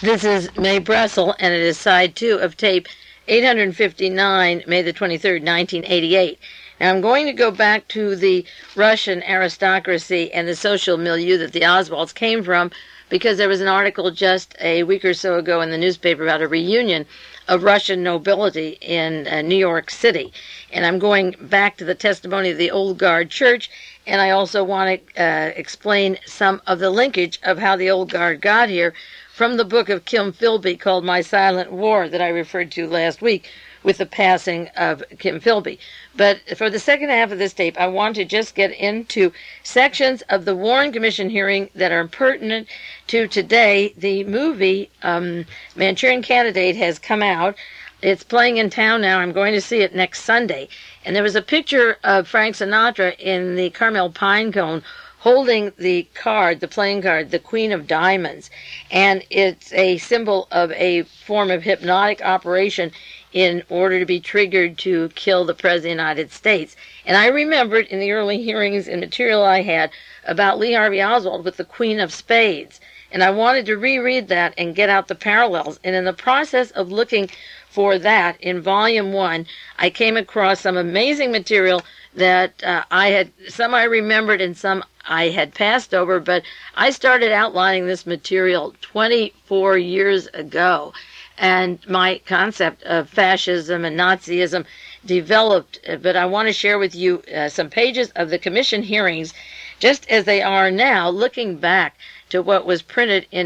This is Mae Brussel, and it is side 2 of tape 859, May the 23rd, 1988. Now, I'm going to go back to the Russian aristocracy and the social milieu that the Oswalds came from, because there was an article just a week or so ago in the newspaper about a reunion of Russian nobility in New York City. And I'm going back to the testimony of the Old Guard Church, and I also want to explain some of the linkage of how the Old Guard got here from the book of Kim Philby called My Silent War that I referred to last week with the passing of Kim Philby. But for the second half of this tape, I want to just get into sections of the Warren Commission hearing that are pertinent to today. The movie Manchurian Candidate has come out. It's playing in town now. I'm going to see it next Sunday. And there was a picture of Frank Sinatra in the Carmel Pinecone holding the card, the playing card, the Queen of Diamonds. And it's a symbol of a form of hypnotic operation in order to be triggered to kill the President of the United States. And I remembered in the early hearings and material I had about Lee Harvey Oswald with the Queen of Spades. And I wanted to reread that and get out the parallels. And in the process of looking for that in Volume 1, I came across some amazing material that some I remembered and some I had passed over, but I started outlining this material 24 years ago. And my concept of fascism and Nazism developed, but I want to share with you some pages of the commission hearings just as they are now, looking back to what was printed in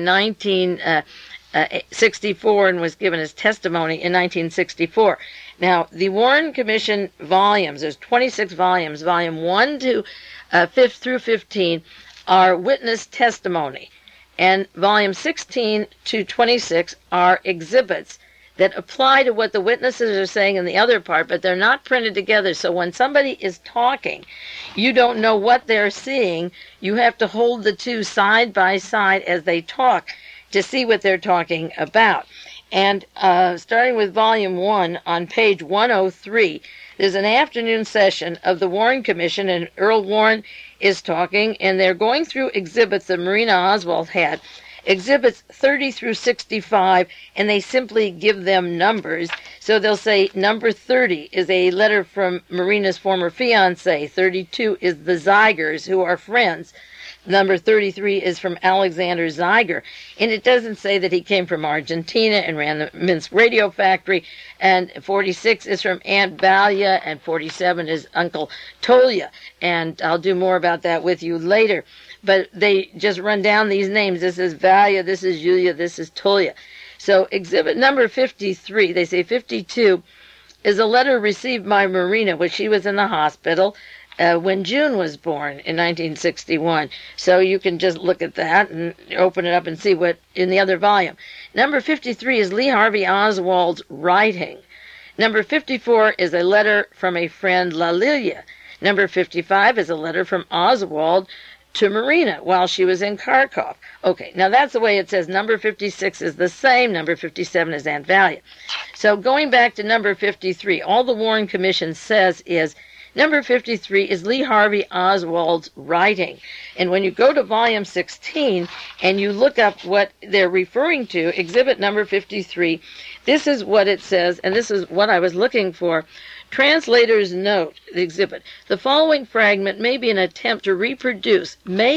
1964 and was given as testimony in 1964. Now, the Warren Commission volumes, there's 26 volumes, volume 1 to 5 through 15 are witness testimony. And volume 16 to 26 are exhibits that apply to what the witnesses are saying in the other part, but they're not printed together. So when somebody is talking, you don't know what they're seeing. You have to hold the two side by side as they talk to see what they're talking about. And starting with volume 1 on page 103, there's an afternoon session of the Warren Commission, and Earl Warren is talking, and they're going through exhibits that Marina Oswald had, exhibits 30 through 65, and they simply give them numbers. So they'll say number 30 is a letter from Marina's former fiancé, 32 is the Zeigers, who are friends, number 33 is from Alexander Zeiger. And it doesn't say that he came from Argentina and ran the Minsk radio factory. And 46 is from Aunt Valia, and 47 is Uncle Tolia. And I'll do more about that with you later. But they just run down these names. This is Valia, this is Julia, this is Tolia. So exhibit number 53, they say 52, is a letter received by Marina when she was in the hospital when June was born in 1961. So you can just look at that and open it up and see what in the other volume. Number 53 is Lee Harvey Oswald's writing. Number 54 is a letter from a friend, La Lilia. Number 55 is a letter from Oswald to Marina while she was in Kharkov. Okay, now that's the way it says. Number 56 is the same. Number 57 is Aunt Valia. So going back to number 53, all the Warren Commission says is number 53 is Lee Harvey Oswald's writing. And when you go to volume 16 and you look up what they're referring to, exhibit number 53, this is what it says, and this is what I was looking for. Translators note, the exhibit, the following fragment may be an attempt to reproduce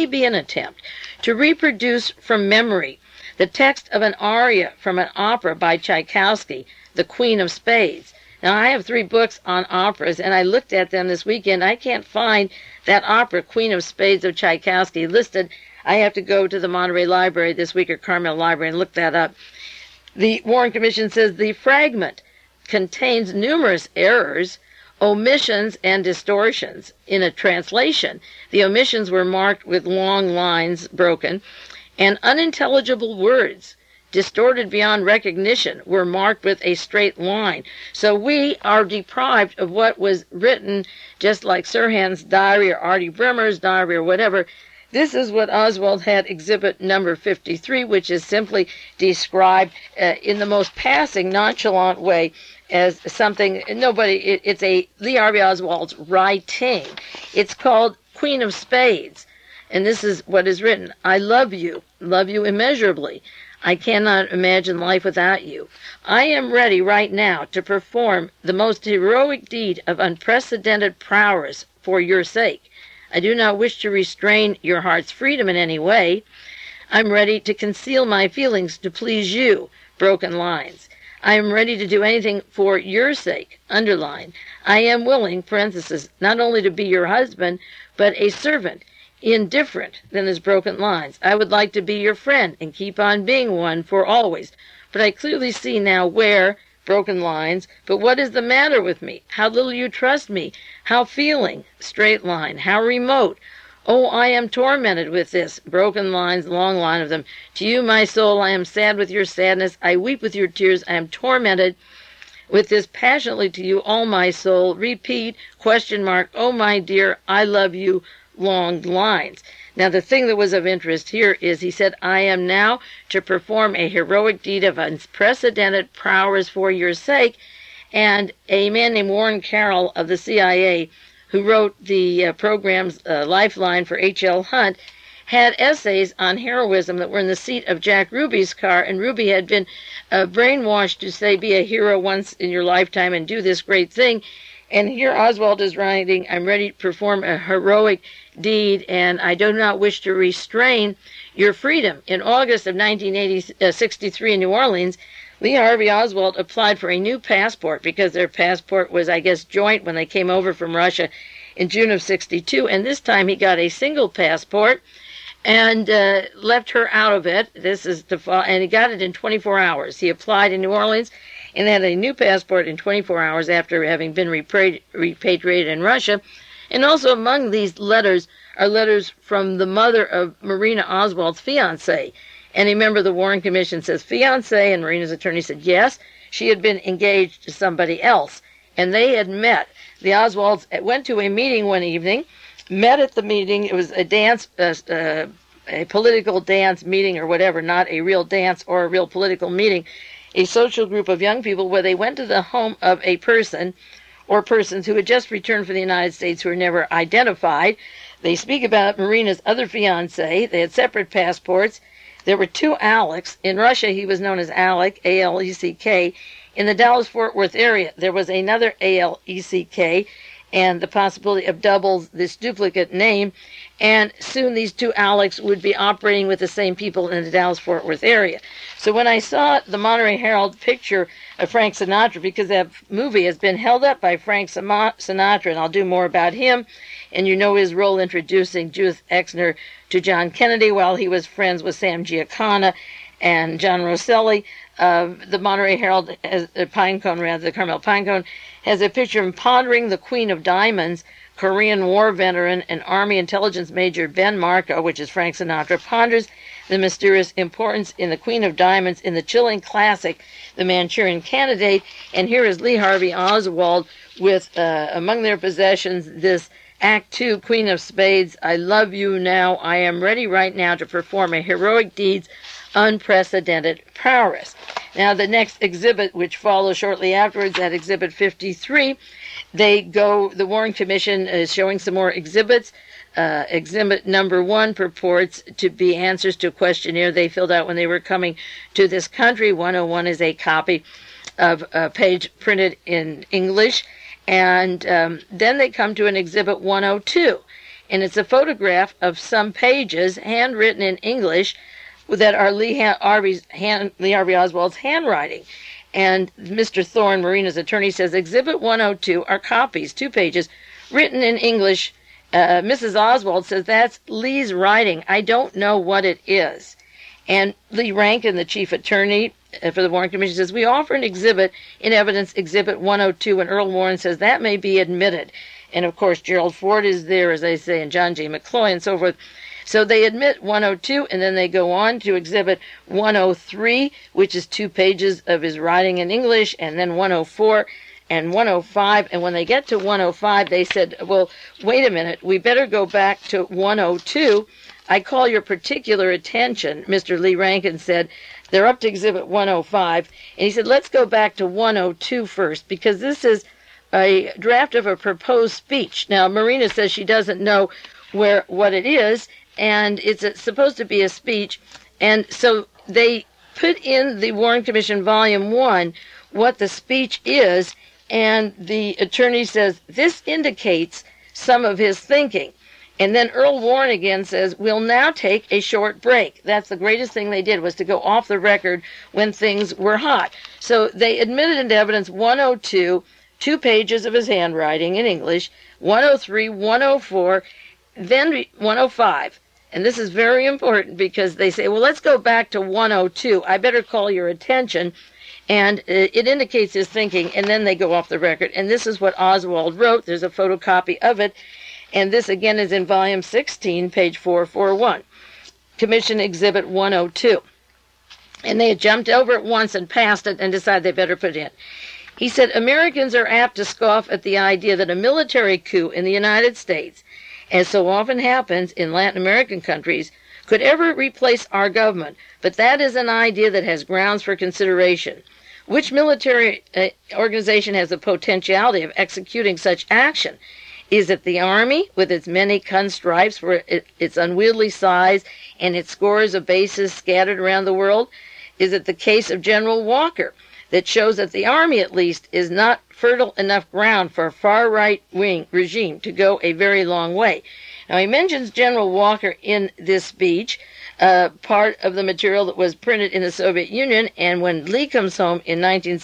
from memory the text of an aria from an opera by Tchaikovsky, The Queen of Spades. Now, I have 3 books on operas, and I looked at them this weekend. I can't find that opera, Queen of Spades of Tchaikovsky, listed. I have to go to the Monterey Library this week, or Carmel Library, and look that up. The Warren Commission says the fragment contains numerous errors, omissions, and distortions. In a translation, the omissions were marked with long lines broken, and unintelligible words distorted beyond recognition were marked with a straight line. So we are deprived of what was written, just like Sirhan's diary or Artie Bremer's diary or whatever. This is what Oswald had, exhibit number 53, which is simply described in the most passing, nonchalant way as something, it's a Lee Harvey Oswald's writing. It's called Queen of Spades. And this is what is written. I love you immeasurably. I cannot imagine life without you. I am ready right now to perform the most heroic deed of unprecedented prowess for your sake. I do not wish to restrain your heart's freedom in any way. I'm ready to conceal my feelings to please you. Broken lines. I am ready to do anything for your sake. Underline. I am willing, parenthesis, not only to be your husband, but a servant. Indifferent, then there's broken lines. I would like to be your friend and keep on being one for always. But I clearly see now where, broken lines, but what is the matter with me? How little you trust me. How feeling, straight line. How remote. Oh, I am tormented with this. Broken lines, long line of them. To you, my soul, I am sad with your sadness. I weep with your tears. I am tormented with this passionately to you, all my soul. Repeat, question mark, oh, my dear, I love you. Long lines. Now, the thing that was of interest here is he said, I am now to perform a heroic deed of unprecedented prowess for your sake. And a man named Warren Carroll of the CIA, who wrote the program's Lifeline for H.L. Hunt, had essays on heroism that were in the seat of Jack Ruby's car, and Ruby had been brainwashed to say, be a hero once in your lifetime and do this great thing. And here Oswald is writing, I'm ready to perform a heroic deed, and I do not wish to restrain your freedom. In August of 1963 in New Orleans, Lee Harvey Oswald applied for a new passport because their passport was, I guess, joint when they came over from Russia in June of 62, and this time he got a single passport and left her out of it. And he got it in 24 hours. He applied in New Orleans and had a new passport in 24 hours after having been repatriated in Russia. And also among these letters are letters from the mother of Marina Oswald's fiancé. And remember, the Warren Commission says fiancé, and Marina's attorney said yes, she had been engaged to somebody else. And they had met. The Oswalds went to a meeting one evening, met at the meeting. It was a dance, a political dance meeting or whatever, not a real dance or a real political meeting, a social group of young people where they went to the home of a person or persons who had just returned from the United States who were never identified. They speak about Marina's other fiancé. They had separate passports. There were two Alex. In Russia, he was known as Alec, A-L-E-C-K. In the Dallas-Fort Worth area, there was another A-L-E-C-K, and the possibility of doubles this duplicate name. And soon these two Alex would be operating with the same people in the Dallas-Fort Worth area. So when I saw the Monterey Herald picture of Frank Sinatra, because that movie has been held up by Frank Sinatra, and I'll do more about him, and you know his role introducing Judith Exner to John Kennedy while he was friends with Sam Giancana and John Rosselli. The Monterey Herald, the Carmel Pinecone, has a picture of him pondering the Queen of Diamonds. Korean War veteran and Army intelligence major Ben Marco, which is Frank Sinatra, ponders the mysterious importance in the Queen of Diamonds in the chilling classic, The Manchurian Candidate. And here is Lee Harvey Oswald with, among their possessions, this Act 2, Queen of Spades. I love you now. I am ready right now to perform a heroic deeds, unprecedented prowess. Now, the next exhibit, which follows shortly afterwards, at Exhibit 53, the Warren Commission is showing some more exhibits. Exhibit number 1 purports to be answers to a questionnaire they filled out when they were coming to this country. 101 is a copy of a page printed in English. And then they come to an Exhibit 102, and it's a photograph of some pages handwritten in English that are Lee Harvey Oswald's handwriting. And Mr. Thorne, Marina's attorney, says Exhibit 102 are copies, 2 pages, written in English. Mrs. Oswald says that's Lee's writing. I don't know what it is. And Lee Rankin, the chief attorney for the Warren Commission, says we offer an exhibit in evidence, Exhibit 102, and Earl Warren says that may be admitted. And of course, Gerald Ford is there, as they say, and John J. McCloy and so forth. So they admit 102, and then they go on to Exhibit 103, which is 2 pages of his writing in English, and then 104 and 105. And when they get to 105, they said, well, wait a minute, we better go back to 102. I call your particular attention, Mr. Lee Rankin said. They're up to Exhibit 105. And he said, let's go back to 102 first, because this is a draft of a proposed speech. Now, Marina says she doesn't know what it is, and it's supposed to be a speech. And so they put in the Warren Commission Volume 1 what the speech is, and the attorney says, this indicates some of his thinking. And then Earl Warren again says, we'll now take a short break. That's the greatest thing they did, was to go off the record when things were hot. So they admitted into evidence 102, 2 pages of his handwriting in English, 103, 104, then 105. And this is very important because they say, well, let's go back to 102. I better call your attention. And it indicates his thinking, and then they go off the record. And this is what Oswald wrote. There's a photocopy of it. And this, again, is in Volume 16, page 441. Commission Exhibit 102. And they had jumped over it once and passed it and decided they better put it in. He said, Americans are apt to scoff at the idea that a military coup in the United States, as so often happens in Latin American countries, could ever replace our government. But that is an idea that has grounds for consideration. Which military organization has the potentiality of executing such action? Is it the Army, with its many constripes for its unwieldy size and its scores of bases scattered around the world? Is it the case of General Walker, that shows that the Army, at least, is not fertile enough ground for a far-right-wing regime to go a very long way? Now, he mentions General Walker in this speech, part of the material that was printed in the Soviet Union, and when Lee comes home in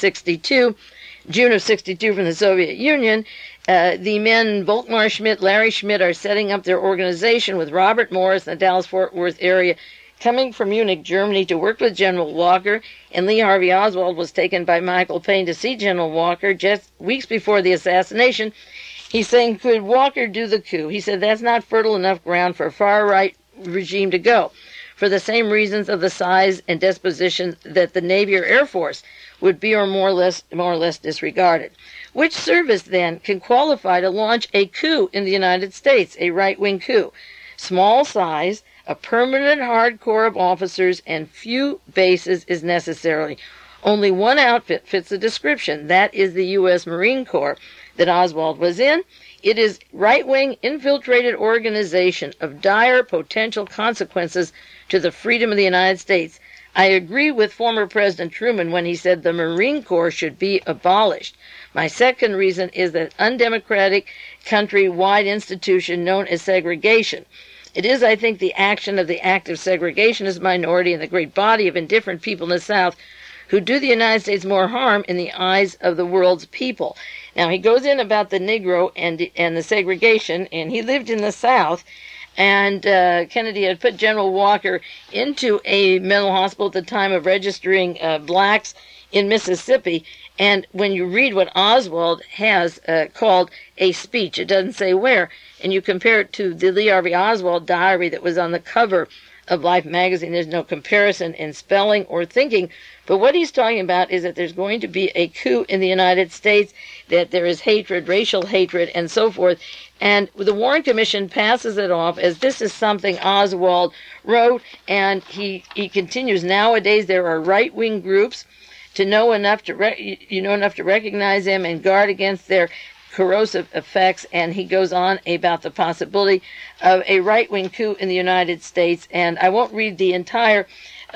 1962, June of 62 from the Soviet Union, the men, Volkmar Schmidt, Larry Schmidt, are setting up their organization with Robert Morris in the Dallas-Fort Worth area, coming from Munich, Germany, to work with General Walker. And Lee Harvey Oswald was taken by Michael Paine to see General Walker just weeks before the assassination. He's saying, could Walker do the coup? He said, that's not fertile enough ground for a far-right regime to go, for the same reasons of the size and disposition that the Navy or Air Force would be more or less disregarded. Which service, then, can qualify to launch a coup in the United States, a right-wing coup? Small size, a permanent hard corps of officers, and few bases is necessary. Only one outfit fits the description. That is the U.S. Marine Corps that Oswald was in. It is right-wing, infiltrated organization of dire potential consequences to the freedom of the United States. I agree with former President Truman when he said the Marine Corps should be abolished. My second reason is that undemocratic, country-wide institution known as segregation. It is, I think, the action of the active segregationist minority and the great body of indifferent people in the South who do the United States more harm in the eyes of the world's people. Now, he goes in about the Negro and the segregation, and he lived in the South, and Kennedy had put General Walker into a mental hospital at the time of registering blacks in Mississippi. And when you read what Oswald has called a speech, it doesn't say where, and you compare it to the Lee Harvey Oswald diary that was on the cover of Life magazine, there's no comparison in spelling or thinking. But what he's talking about is that there's going to be a coup in the United States, that there is hatred, racial hatred, and so forth. And the Warren Commission passes it off as this is something Oswald wrote, and he continues, nowadays there are right-wing groups to know enough to recognize them and guard against their corrosive effects. And he goes on about the possibility of a right-wing coup in the United States. And I won't read the entire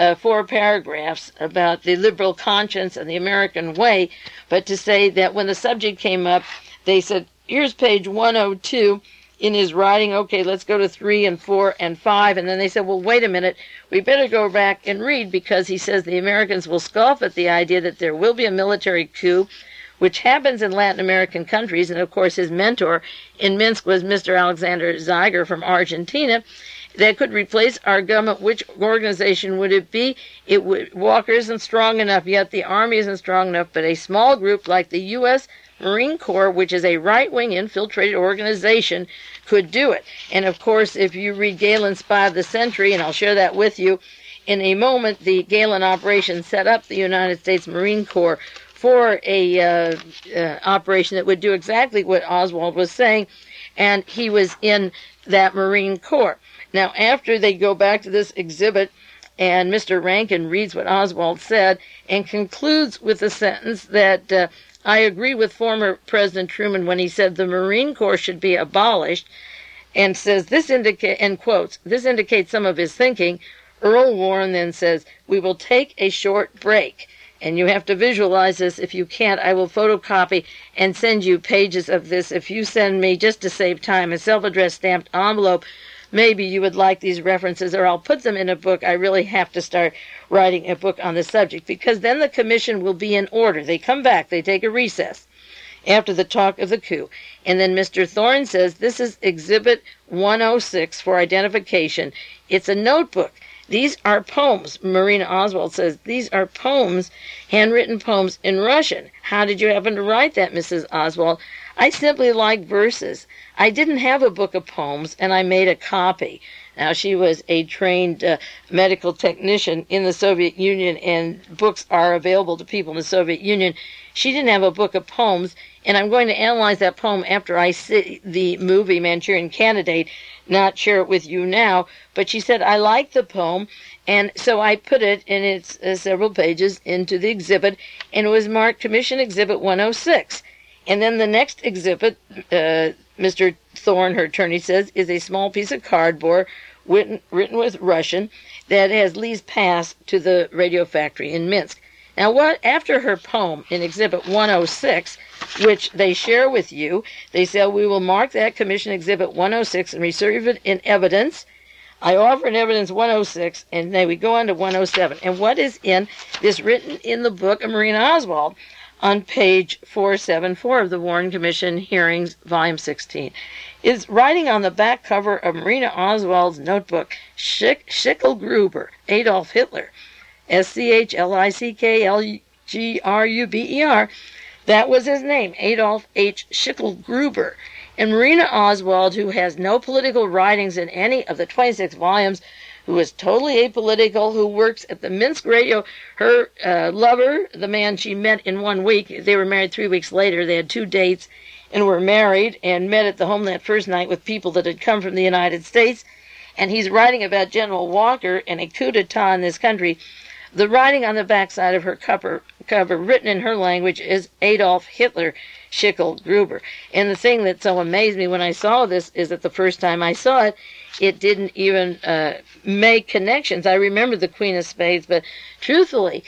4 paragraphs about the liberal conscience and the American way, but to say that when the subject came up, they said, here's page 102 in his writing. Okay, let's go to 3 and 4 and 5. And then they said, well, wait a minute, we better go back and read, because he says the Americans will scoff at the idea that there will be a military coup, which happens in Latin American countries. And of course, his mentor in Minsk was Mr. Alexander Zeiger from Argentina. That could replace our government. Which organization would it be? Walker isn't strong enough yet. The Army isn't strong enough, but a small group like the U.S. Marine Corps, which is a right-wing infiltrated organization, could do it. And of course, if you read Galen's Spy of the Century, and I'll share that with you in a moment, the Galen operation set up the United States Marine Corps for a operation that would do exactly what Oswald was saying, and he was in that Marine Corps. Now, after they go back to this exhibit, and Mr. Rankin reads what Oswald said and concludes with the sentence that I agree with former President Truman when he said the Marine Corps should be abolished, and says this indicates some of his thinking. Earl Warren then says, "We will take a short break." And you have to visualize this. If you can't, I will photocopy and send you pages of this. If you send me, just to save time, a self-addressed stamped envelope, maybe you would like these references, or I'll put them in a book. I really have to start writing a book on the subject, because then the commission will be in order. They come back, they take a recess after the talk of the coup. And then Mr. Thorne says, this is Exhibit 106 for identification. It's a notebook. These are poems. Marina Oswald says, these are poems, handwritten poems in Russian. How did you happen to write that, Mrs. Oswald? I simply like verses. I didn't have a book of poems, and I made a copy. Now, she was a trained medical technician in the Soviet Union, and books are available to people in the Soviet Union. She didn't have a book of poems, and I'm going to analyze that poem after I see the movie Manchurian Candidate, not share it with you now. But she said, I like the poem, and so I put it in its several pages into the exhibit, and it was marked Commission Exhibit 106. And then the next exhibit, Mr. Thorne, her attorney says, is a small piece of cardboard written with Russian that has Lee's pass to the radio factory in Minsk. Now, after her poem in Exhibit 106, which they share with you, they say, we will mark that Commission Exhibit 106 and reserve it in evidence. I offer in evidence 106, and then we go on to 107. And what is in this, written in the book of Marina Oswald on page 474 of the Warren Commission Hearings, Volume 16, is writing on the back cover of Marina Oswald's notebook, Schicklgruber, Adolf Hitler, Schicklgruber. That was his name, Adolf H. Schicklgruber. And Marina Oswald, who has no political writings in any of the 26 volumes, who is totally apolitical, who works at the Minsk radio, her lover, the man she met in 1 week, they were married 3 weeks later, they had 2 dates, and were married, and met at the home that first night with people that had come from the United States, and he's writing about General Walker and a coup d'etat in this country. The writing on the backside of her cover, written in her language, is Adolf Hitler, Schicklgruber. And the thing that so amazed me when I saw this is that the first time I saw it, it didn't even make connections. I remember the Queen of Spades, but truthfully,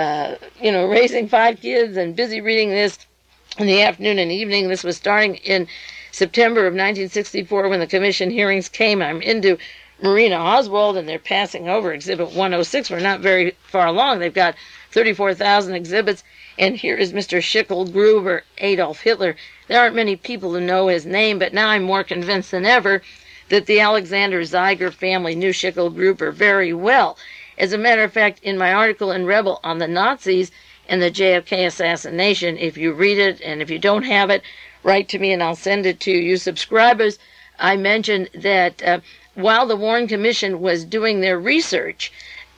raising 5 kids and busy reading this in the afternoon and evening, this was starting in September of 1964 when the commission hearings came. I'm into Marina Oswald, and they're passing over Exhibit 106. We're not very far along. They've got 34,000 exhibits, and here is Mr. Schicklgruber, Adolf Hitler. There aren't many people who know his name, but now I'm more convinced than ever that the Alexander Zeiger family knew Schicklgruber very well. As a matter of fact, in my article in Rebel on the Nazis and the JFK assassination, if you read it, and if you don't have it, write to me and I'll send it to you subscribers. I mentioned that while the Warren Commission was doing their research,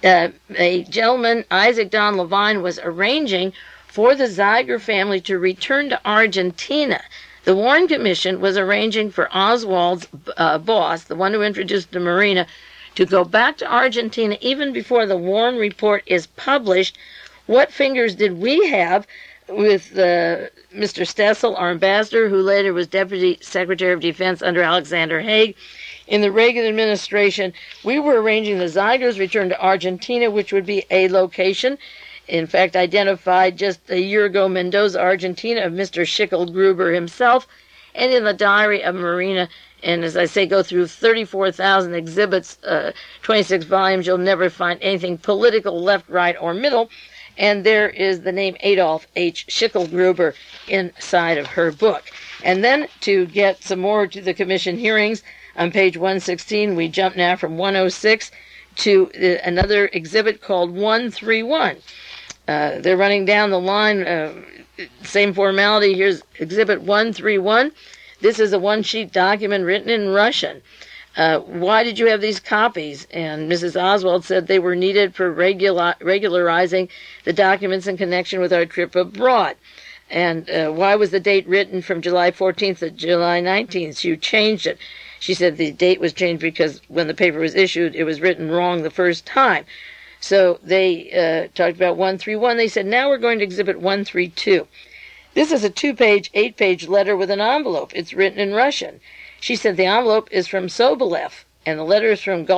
a gentleman, Isaac Don Levine, was arranging for the Zeiger family to return to Argentina. The Warren Commission was arranging for Oswald's boss, the one who introduced the Marina, to go back to Argentina even before the Warren Report is published. What fingers did we have with Mr. Stessel, our ambassador, who later was Deputy Secretary of Defense under Alexander Haig? In the Reagan administration, we were arranging the Zeigers' return to Argentina, which would be a location, in fact, identified just a year ago, Mendoza, Argentina, of Mr. Schicklgruber himself, and in the diary of Marina. And as I say, go through 34,000 exhibits, 26 volumes, you'll never find anything political, left, right, or middle. And there is the name Adolf H. Schicklgruber inside of her book. And then to get some more to the commission hearings, on page 116, we jump now from 106 to another exhibit called 131. They're running down the line, same formality. Here's Exhibit 131. This is a one-sheet document written in Russian. Why did you have these copies? And Mrs. Oswald said they were needed for regularizing the documents in connection with our trip abroad. And why was the date written from July 14th to July 19th? You changed it. She said the date was changed because when the paper was issued, it was written wrong the first time. So they talked about 131. They said, now we're going to Exhibit 132. This is a 2-page, 8-page letter with an envelope. It's written in Russian. She said the envelope is from Sobolev, and the letter is from Golchev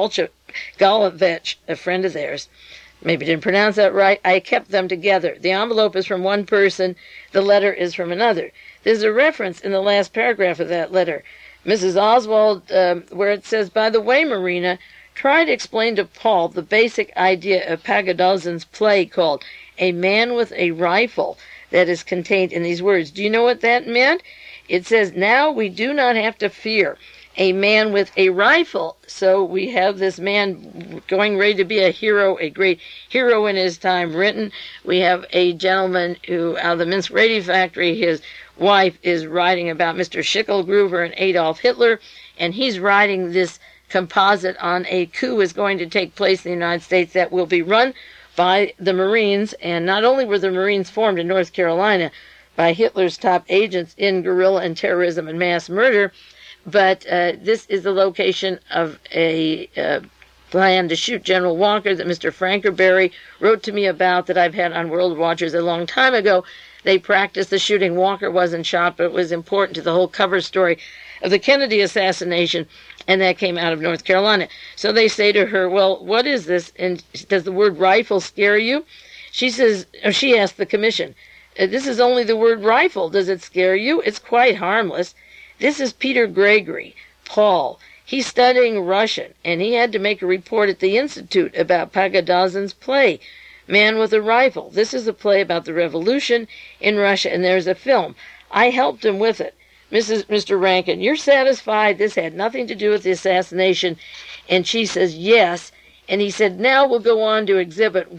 Golovich, a friend of theirs. Maybe didn't pronounce that right. I kept them together. The envelope is from one person. The letter is from another. There's a reference in the last paragraph of that letter, Mrs. Oswald, where it says, by the way, Marina, try to explain to Paul the basic idea of Pagadozin's play called A Man with a Rifle that is contained in these words. Do you know what that meant? It says, now we do not have to fear a man with a rifle. So we have this man going ready to be a hero, a great hero in his time written. We have a gentleman who, out of the Minsk Radio Factory, his wife is writing about Mr. Schicklgruber and Adolf Hitler, and he's writing this composite on a coup is going to take place in the United States that will be run by the Marines. And not only were the Marines formed in North Carolina by Hitler's top agents in guerrilla and terrorism and mass murder, but this is the location of a plan to shoot General Walker that Mr. Frankerberry wrote to me about, that I've had on World Watchers a long time ago. They practiced the shooting. Walker wasn't shot, but it was important to the whole cover story of the Kennedy assassination, and that came out of North Carolina. So they say to her, well, what is this? And does the word rifle scare you? She says, she asked the commission, this is only the word rifle. Does it scare you? It's quite harmless. This is Peter Gregory, Paul. He's studying Russian, and he had to make a report at the Institute about Pagadozin's play, Man with a Rifle. This is a play about the revolution in Russia, and there's a film. I helped him with it. Mr. Rankin, you're satisfied this had nothing to do with the assassination? And she says, yes. And he said, now we'll go on to Exhibit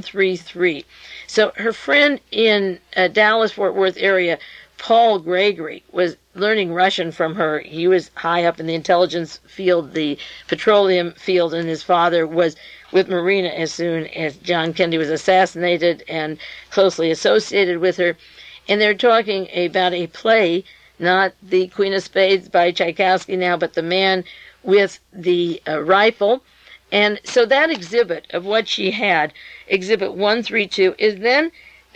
133. So her friend in Dallas-Fort Worth area, Paul Gregory, was learning Russian from her. He was high up in the intelligence field, the petroleum field, and his father was with Marina as soon as John Kennedy was assassinated and closely associated with her. And they're talking about a play, not the Queen of Spades by Tchaikovsky now, but the Man with the Rifle. And so that exhibit of what she had, Exhibit 132, is then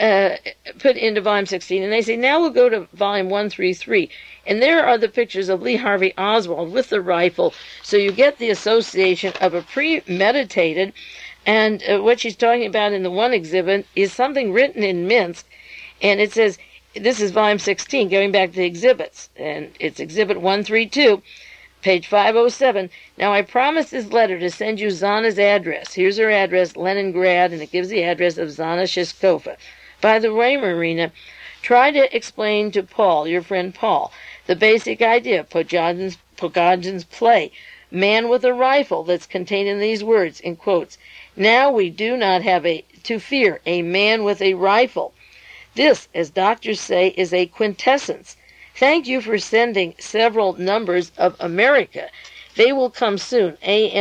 put into Volume 16. And they say, now we'll go to Volume 133. And there are the pictures of Lee Harvey Oswald with the rifle. So you get the association of a premeditated, and what she's talking about in the one exhibit is something written in Minsk. And it says, this is Volume 16, going back to the exhibits. And it's Exhibit 132. Page 507. Now, I promised this letter to send you Zana's address. Here's her address, Leningrad, and it gives the address of Zana Shishkova. By the way, Marina, try to explain to Paul, your friend Paul, the basic idea of Pogadin's play, Man with a Rifle, that's contained in these words, in quotes. Now we do not have to fear a man with a rifle. This, as doctors say, is a quintessence. Thank you for sending several numbers of America. They will come soon,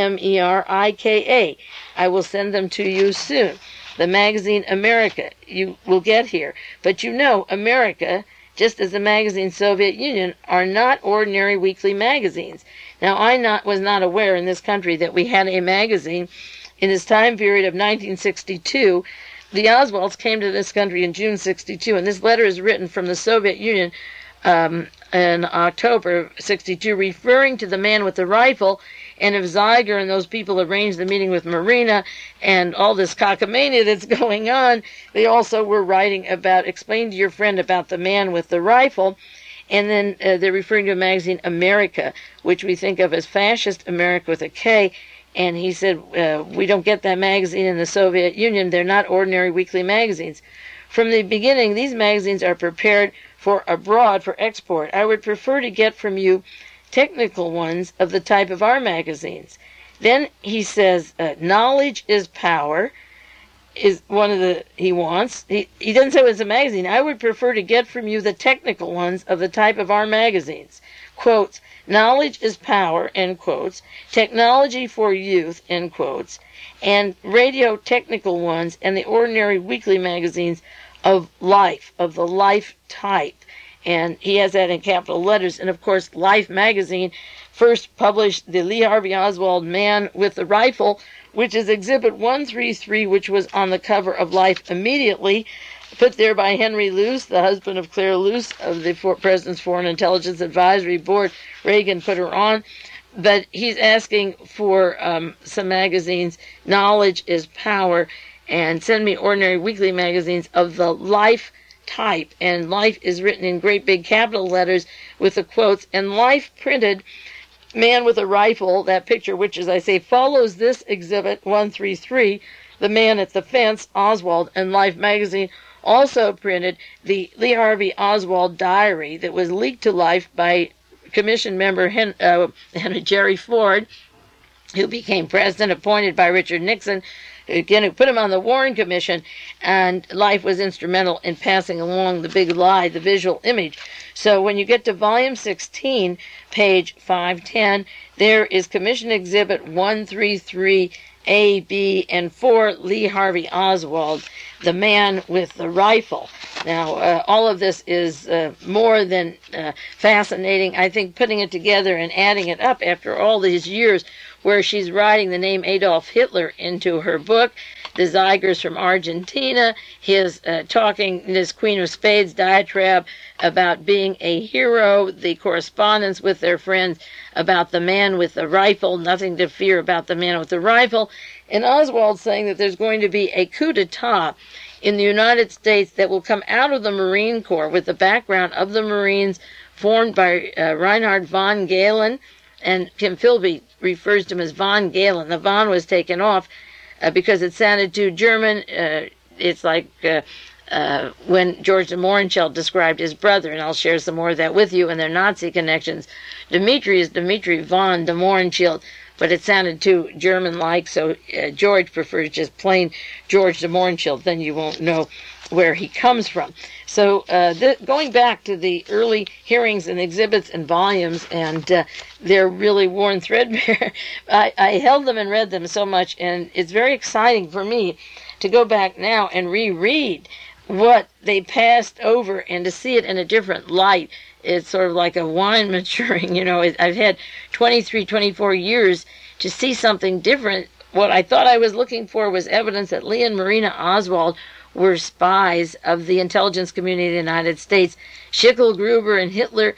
Amerika. I will send them to you soon. The magazine America, you will get here. But you know, America, just as the magazine Soviet Union, are not ordinary weekly magazines. Now, I was not aware in this country that we had a magazine in this time period of 1962. The Oswalds came to this country in June 62, and this letter is written from the Soviet Union in October 62, referring to the Man with the Rifle. And if Zeiger and those people arranged the meeting with Marina and all this cockamania that's going on, they also were writing about, explain to your friend about the Man with the Rifle. And then they're referring to a magazine, America, which we think of as fascist America with a K. And he said, we don't get that magazine in the Soviet Union. They're not ordinary weekly magazines. From the beginning, these magazines are prepared for abroad for export. I would prefer to get from you technical ones of the type of our magazines. Then he says, knowledge is power, is one of the he wants. He doesn't say it's a magazine. I would prefer to get from you the technical ones of the type of our magazines. Quotes, knowledge is power, end quotes, technology for youth, end quotes, and radio technical ones and the ordinary weekly magazines of life, of the life type. And he has that in capital letters. And of course, Life magazine first published the Lee Harvey Oswald Man with the Rifle, which is Exhibit 133, which was on the cover of Life immediately, put there by Henry Luce, the husband of Claire Luce of the President's Foreign Intelligence Advisory Board. Reagan put her on. but he's asking for some magazines. Knowledge is Power, and Send Me Ordinary Weekly magazines of the Life type. And Life is written in great big capital letters with the quotes, and Life printed Man with a Rifle, that picture, which, as I say, follows this exhibit 133, The Man at the Fence, Oswald, and Life magazine also printed the Lee Harvey Oswald diary that was leaked to Life by Commission member Jerry Ford, who became president, appointed by Richard Nixon, again, who put him on the Warren Commission, and Life was instrumental in passing along the big lie, the visual image. So when you get to volume 16, page 510, there is Commission Exhibit 133, A, B, and 4, Lee Harvey Oswald, The Man with the Rifle. Now, all of this is more than fascinating. I think putting it together and adding it up after all these years where she's writing the name Adolf Hitler into her book, the Zeigers from Argentina, his talking this Queen of Spades diatribe about being a hero, the correspondence with their friends about the man with the rifle, nothing to fear about the man with the rifle, and Oswald saying that there's going to be a coup d'etat in the United States that will come out of the Marine Corps with the background of the Marines formed by Reinhard von Galen, and Kim Philby refers to him as von Galen. The von was taken off because it sounded too German. It's like when George de Mohrenschildt described his brother, and I'll share some more of that with you, and their Nazi connections. Dmitri is Dmitri von de Mohrenschildt, but it sounded too German-like, so George prefers just plain George de Mohrenschildt, then you won't know where he comes from. So going back to the early hearings and exhibits and volumes, and they're really worn threadbare. I held them and read them so much, and it's very exciting for me to go back now and reread what they passed over and to see it in a different light. It's sort of like a wine maturing, you know. I've had 23, 24 years to see something different. What I thought I was looking for was evidence that Lee and Marina Oswald were spies of the intelligence community of the United States. Schickel, Gruber, and Hitler,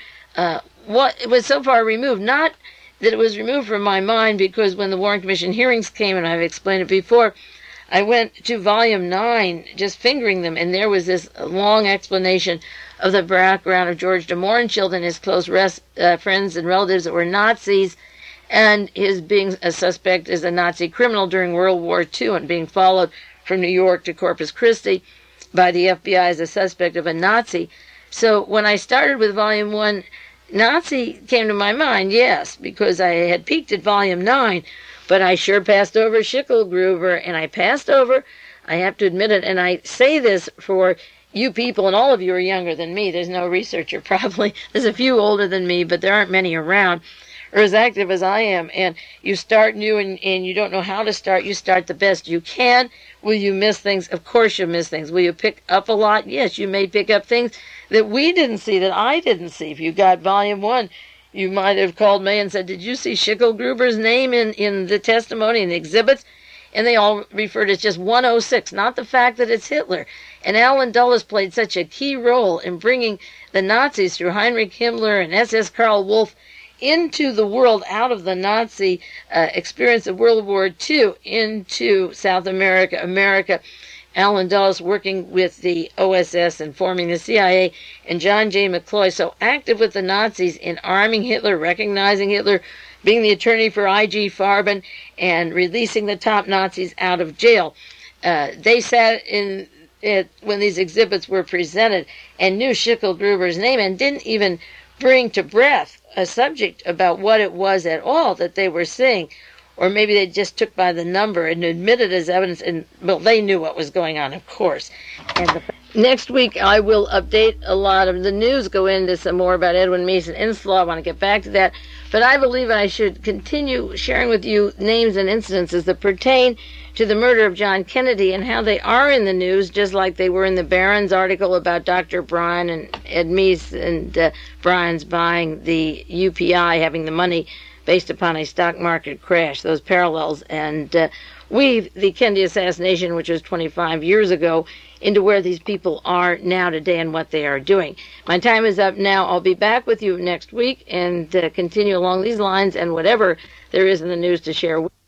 what it was so far removed. Not that it was removed from my mind, because when the Warren Commission hearings came, and I've explained it before, I went to volume 9, just fingering them, and there was this long explanation of the background of George de Mohrenschildt and his close friends and relatives that were Nazis, and his being a suspect as a Nazi criminal during World War II and being followed from New York to Corpus Christi by the FBI as a suspect of a Nazi. So when I started with volume 1, Nazi came to my mind, yes, because I had peaked at volume 9, but I sure passed over Schickel-Gruber, and I passed over, I have to admit it, and I say this for you people, and all of you are younger than me. There's no researcher probably. There's a few older than me, but there aren't many around, or as active as I am. And you start new and you don't know how to start. You start the best you can. Will you miss things? Of course you'll miss things. Will you pick up a lot? Yes, you may pick up things that we didn't see, that I didn't see. If you got volume 1, you might have called me and said, did you see Schickel-Gruber's name in the testimony and the exhibits? And they all referred to it as just 106, not the fact that it's Hitler. And Alan Dulles played such a key role in bringing the Nazis through Heinrich Himmler and SS Karl Wolff into the world, out of the Nazi experience of World War II into South America. Alan Dulles working with the OSS and forming the CIA, and John J. McCloy, so active with the Nazis in arming Hitler, recognizing Hitler, being the attorney for I.G. Farben, and releasing the top Nazis out of jail. They sat in it when these exhibits were presented and knew Schickel-Gruber's name and didn't even bring to breath a subject about what it was at all that they were seeing. Or maybe they just took by the number and admitted as evidence, and, well, they knew what was going on, of course. And next week, I will update a lot of the news, go into some more about Edwin Mason Inslaw. I want to get back to that. But I believe I should continue sharing with you names and incidences that pertain to the murder of John Kennedy and how they are in the news, just like they were in the Barron's article about Dr. Bryan and Ed Meese and Bryan's buying the UPI, having the money based upon a stock market crash, those parallels. And weave the Kennedy assassination, which was 25 years ago, into where these people are now today and what they are doing. My time is up now. I'll be back with you next week and continue along these lines and whatever there is in the news to share.